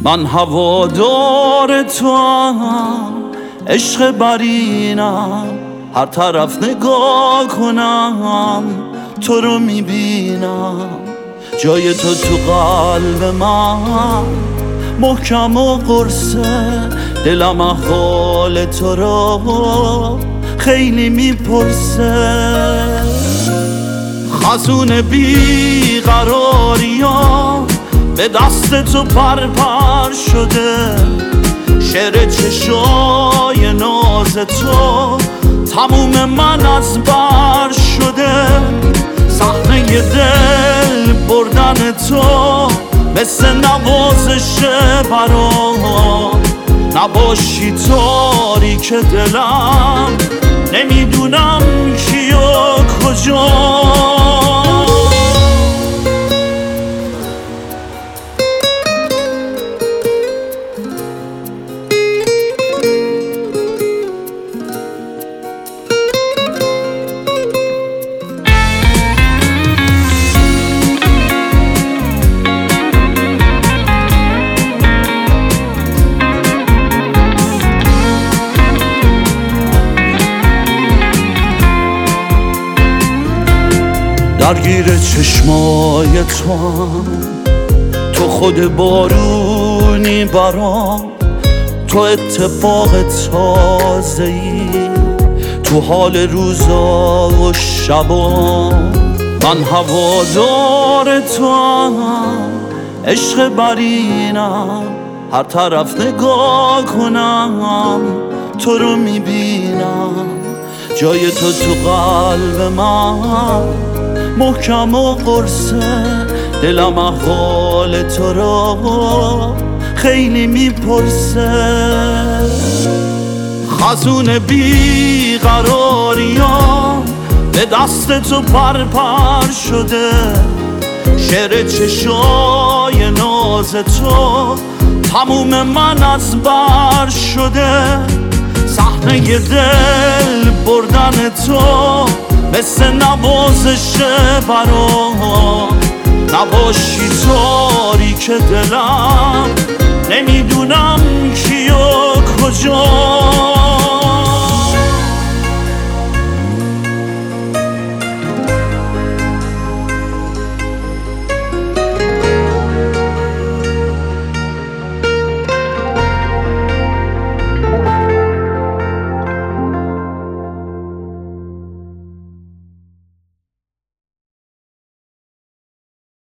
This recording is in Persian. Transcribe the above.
من هوادار تو هم، عشق برینم، هر طرف نگاه کنم تو رو میبینم. جای تو قلب من محکم و قرصه، دلم احوال تو رو خیلی میپرسه. خزون بیقراریا به دست تو پر شده، شعر چشای ناز تو تموم من از بر شده. صحنه دل بردن تو مثل نوازش برام، نباشی تاریک دلم نمیدونم کی و کجا. درگیر چشمای تو هم، تو خود بارونی برام، تو اتفاق تازه‌ای تو حال روزا و شبا. من هوادار تو هم، عشق برینم، هر طرف نگاه کنم تو رو میبینم. جای تو قلب من محکم و قرصه، دلم احوال تو رو خیلی میپرسه. خزون بیقراریا به دست تو پر شده، شعر چشای ناز تو تموم من از بر شده. صحنه دل بردن تو مثل نوازش برام، نباشی تاریک دلم نمیدونم کی و